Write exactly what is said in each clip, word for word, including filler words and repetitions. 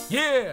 Yeah.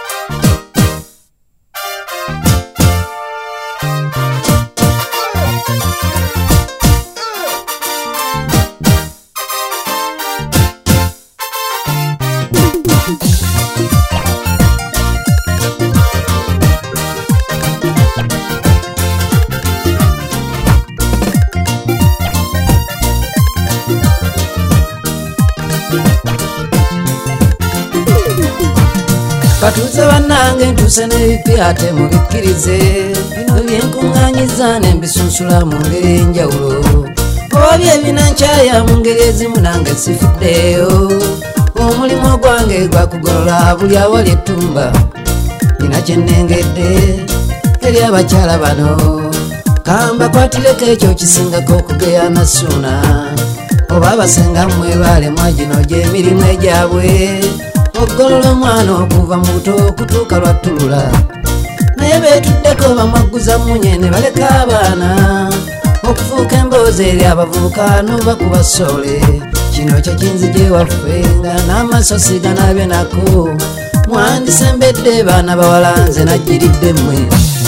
Batuze banange ntuse n'ebipi ate mubikkirize bino byenkuŋŋaanyiza ne mbisunsula mu ngeri enjawulo oba ebinankyaya mu ngeri ezimu nange sifuddeeyo omulimu gwange gwakugolola buli awali ettumba nina kyennengedde eri abakyala bano kambakwatireko ekyo kisingako okugeya nasuuna oba abasengammwe baalemwa gino gy'emirimu egyabwe ogolola omwana okuva mu buto okutuuka lwattulula naye beetuddeko bamwagguza munye ne baleka abaana okufuuka emboozi eri abavubuka n'oba kubasoole kino kye kinzije waffe nga n'amaaso siganabye nako mwandisembedde baana bawala nze najjiridde mmwe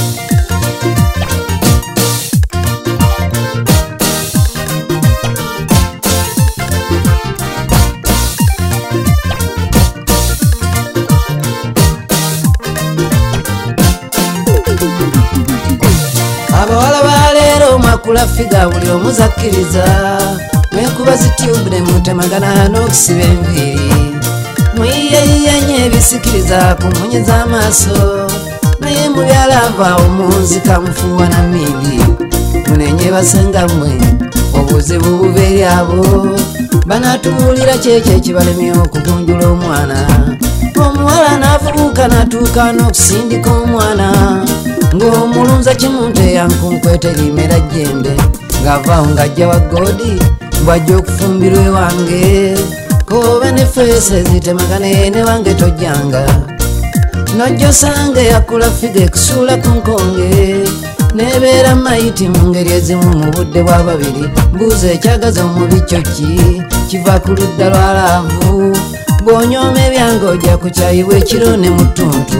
abawala baleero mwakula figa buli omuzakkiriza mwekuba zitube ne mutemagana n'okusiba enviiri mwiyeyiyanye ebisikiriza ku mmunye z'amaaso naye mubyalava omunzika mufuuwa na mingi munenye basengammwe obuzibu buva eri abo banatubuulira kyekyo ekibalemye okugunjula omwana omuwala n'avubuka n'atuuka n'okusindika omwana ng'omulunza kimunte yankunkwete limera jjembe ng'avaawo ng'ajja wa godi bw'ajja okufumbirwa ewange koba ne feesi ezitemagane ne wange tojjanga nojja osange yakula figa ekusuula ku nkonge nebeera mayiti mu ngeri ezimu mu budde bwa babiri mbuuza ekyagaza omubi kyo ki kiva ku ludda lwa laavu bw'onyooma ebyange ojja kukyayibwa ekiro ne mu ttuntu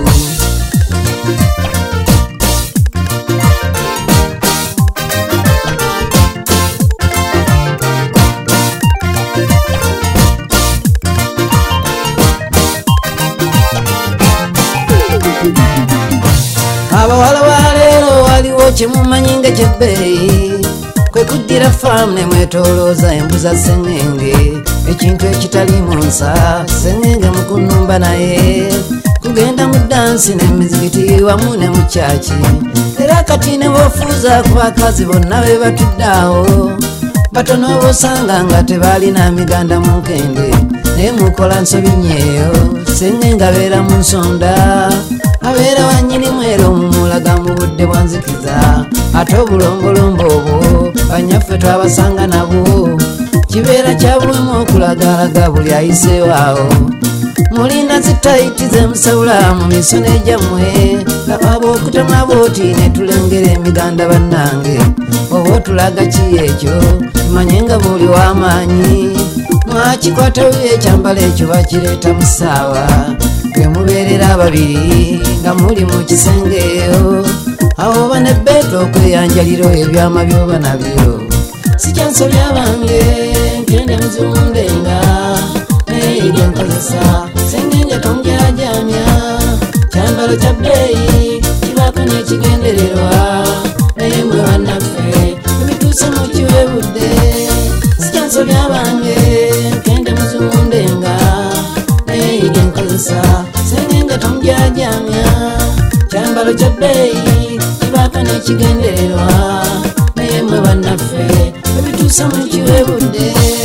abawala baleero waliwo kyemumanyi nga kyebbeeyi kwe kuddira faamu ne mwetoolooza embuza sengenge ekintu ekitaliimu nsa sengenge mukunumba naye kugenda mu dansi n'emizikiti wamu ne mu kyaki era kati ne boofuuza ku bakazi bonna be batudde awo batono bosanga nga tebaalina miganda mu nkende naye mukola nsobi nnyeeyo sengenge abeera mu nsonda abeera wannyinimu era omumulaga mu budde bwa nzikiza ate obulombolombo obwo banyaffe twabasanga nabwo kibeera kyabulimu okulagalaga buli ayiseewo awo mulinda zitayiti zemusawula mu misono egyammwe aba okutemwa booti ne tulengera emiganda bannange oba otulaga ki ekyo tumanye nga buli w'amaanyi mwakikwata bubi ekyambalo ekyo bakireeta mu ssaawa bwe mubeerera ababiri nga muli mu kisengeeyo awo oba ne beeta okweyanjaliro ebyama byoba nabyo si kyansobya bange nkende muzundenga naye genkozesa sengenge tomujajamya kyambalo kya bbeeyi kibaako n'ekigendererwa naye mwe bannaffe ebituuse mu kiwebudde si kyansobya bange nkende muzundenga naye genkozesa sengenge tomujajamya kyambalo kya bbeeyi kibaako n'ekigendererwa naye mwe bannaffe ebituuse mu kiwebudde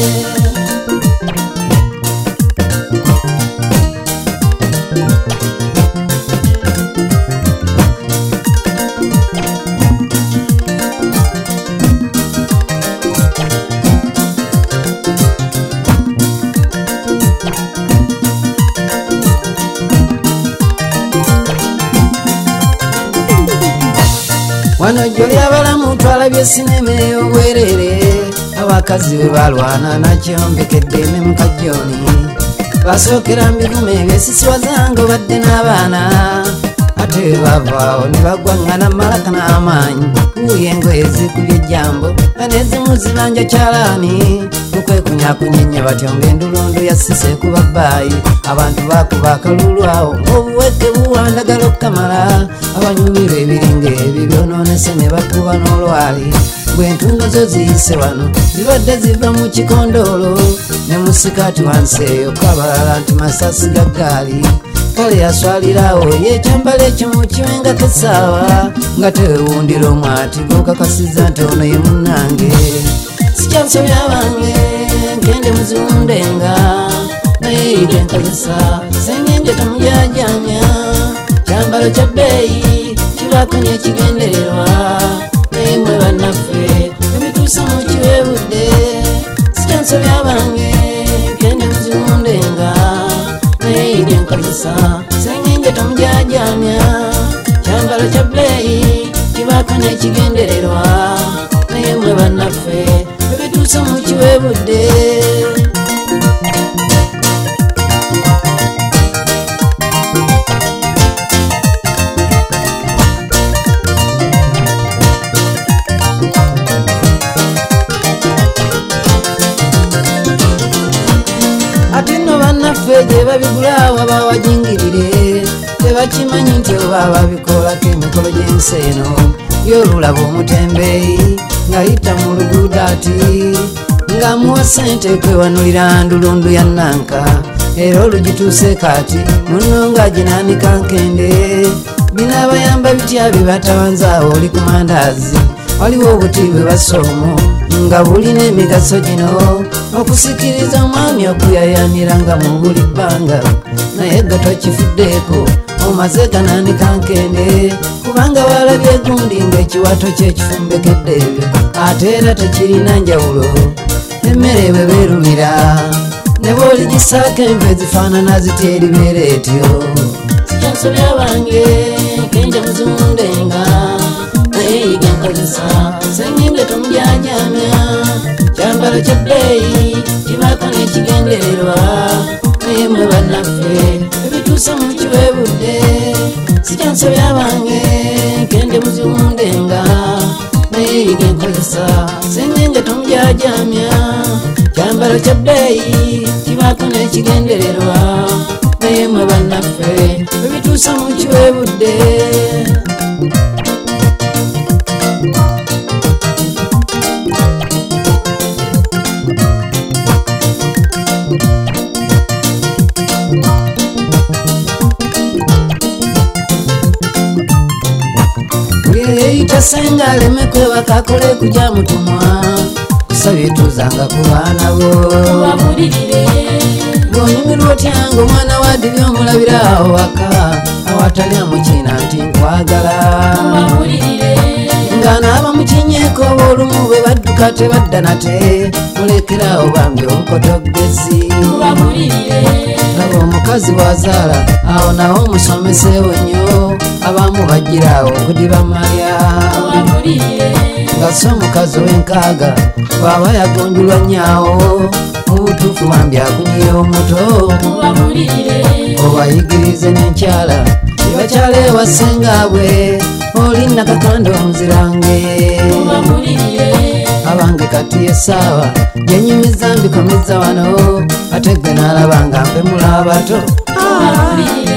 wano jjoli abalamu twalabye sinema ey'obwerere abakazi bwe balwana nakyo mbekedde ne mukajjoni basookera mbigume ebyesisiwa zange obadde n'abaana ate bavaawo ne bagwaŋŋana malaka n'amaanyi wuuyo engoye zikubye ejjambo anezimu zibanja kyalaani mukwekunyaakunyenya batyo ng'endulundu yassise kuba bbaayi abantu baakuba akalulu awo obuweke buwandagala okukamala abanyumirwa ebiringa ebi byonoonese ne bakuba n'olwali bw'entungo zo ziyise wano zibadde ziva mu kikondoolo ne mu sikaati wansi eyo kwabalala nti masasi ga ggaali kale yaswalirawo yekyambala ekimu kiwengako essaawa nga tewewundira omwati gwokakasiza nti ono ye munnange sikyansobya bange nkende muziwundenga naye yige nkozesa sengenje tamujajanya kyambalo kya bbeeyi kibaako n'ekigendererwa naye mwe bannaffe ebituusa mu kiwebudde sikyansobya bange nkende muziwundenga naye yige nkozesa sengenje tamujajanya kyambalo kya bbeeyi kibaako n'ekigendererwa naye mwe bannaffe ebituusa mu kiwebudde ate nno bannaffe gye babigulaawo abawajingirire tebakimanyi nti oba babikolako emikolo gy'ensi eno y'olulaba omutembeeyi ng'ayita mu luguudo ati ng'amuwa ssente kwewanulira ndulundu ya nanka era olugituuse kati munno ng'aginaanika nkende binaabayamba bitya bye batawanzaawo oli ku mandaazi waliwo obuti bwe basoomo nga bulina emigaso gino okusikiriza omwami okuyayanira nga mu buli bbanga naye gato kifuddeeko omaze ganaanika nkende kubanga balabye gundi ng'ekiwato ky'ekifumbekedde ebyo ate era tekirina njawulo emmere bwe beerumira ne bw'oligisaako enva ezifaanana ziti eribeera etyo sikyansobya bange kenja muziwundenga naye yige nkozesa senginde tomujajamya kyambalo kya bbeeyi kibaako n'ekigendererwa naye mwe bannaffe ebituusa mu kiwebudde sikyansobya bange nkende muziwundenga naye yige nkozesa sengenge tomujajamya kyambalo kya bbeeyi kibaako n'ekigendererwa naye mwe bannaffe ebituusa mu kiwebudde tasenga aleme kwebaka akole kujja mutumwa kusabye tuzanga ku baana bo bw'onyumirwa otyanga omwana wadde by'omulabira awo waka awatali amukina nti nkwagala nga naaba mukinyeeko oba olumu bwe badduka tebadda nate mulekerawo bambi obukotogezi laba omukazi bw'azaala awo nawo omusomeseewo nnyo abamu bajjiraawo okudiba malya nga so omukazi w'enkaaga bw'aba yagonjulwa nnyawo mu butuufu bambi akunyira omuto obayigirize n'enkyala tebakyala ewa ssengaabwe oli nakakanda omuzirange abange kati essaawa gyenyumiza mbikomeza wano ate gwe naalaba nga mpemula abato